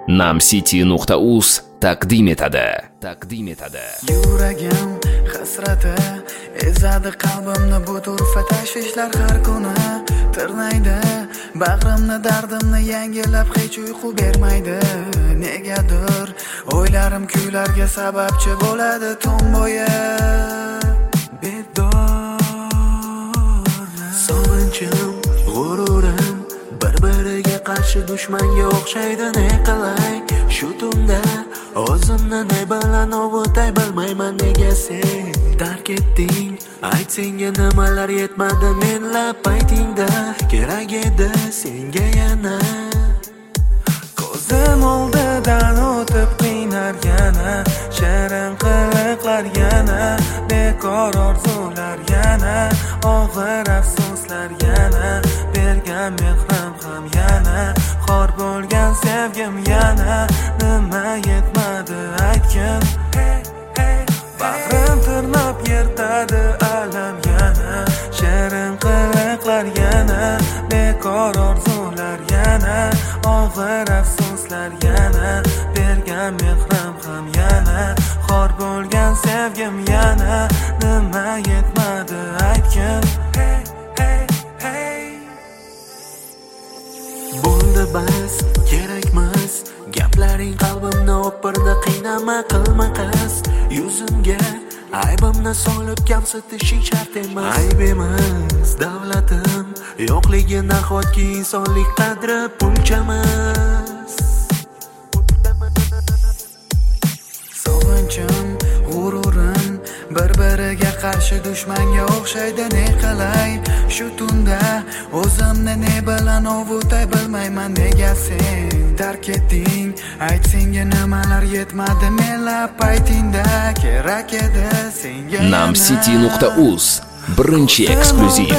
namcity.uz taqdim etadi. Yuragim hasrati ezadi qalbimni, bu turfa tashvishlar har kuni tirnaydi bag'rimni, dardimni yangilab hech uyqu bermaydi. Negadir o'ylarim kuylarga sababchi bo'ladi tun bo'yi. Bedor sog'inchim, g'ururim bir-biriga qarshi dushmanga o'xshaydi. Ne qilay shu tunda o'zimni ne bilan ovutay bilmayman. Nega sen tark etding? Ayt, senga nimalar yetmadi menlab paytingda? Kerak edi senga yana. Ko'zim oldidan o'tib qiynar yana, shirin qiliqlar yana, bekor orzular yana, og'ir afsuslar yana, bergan mehrim ham yana, xor bo'lgan sevgim yana. Nima yetmadi aytgin? Bag'rim tirnab yirtadi alam yana, shirin qiliqlar yana, bekor orzular yana, og'ir afsuslar yana, bergan mehrim ham yana, xor bo'lgan sevgim yana. Nima yetmadi aytgin? Bo'ldi bas, kerakmas gaplaring, qalbimni o'pirdi. Qiynama qilma qasd, yuzimga aybimni solib kamsitishing shart emas. Ayb emas davlatim yo'qligi, nahotki insonlik qadri bunchamas. Sog'inchim, g'ururim bir-biriga qarshi dushmanga o'xshaydi. Ne qilay shu tunda o'zimni ne bilan ovutay bilmayman. Nega sen tark etding? Ayt, senga nimalar yetmadi menlab paytingda? Kerak edi senga namcity.uz birinchi eksklyuziv.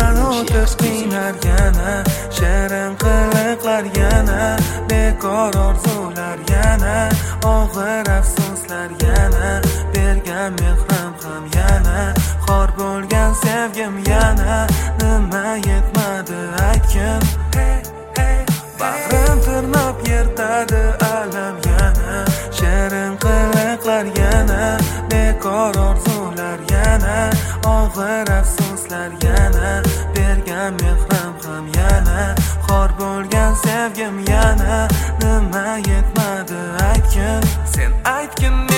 Shirin qiliqlar yana, bekor orzular yana, og'ir afsuslar yana, bergan mehrim ham yana, xor bo'lgan sevgim yana. Nima yetmadi aytgin? Bag'rim tirnab yirtadi alam yana, shirin qiliqlar yana, bekor orzular yana, og'ir afsuslar yana, bergan mehrim ham yana, xor bo'lgan sevgim yana. Nima yetmadi aytgin? Sen aytgin.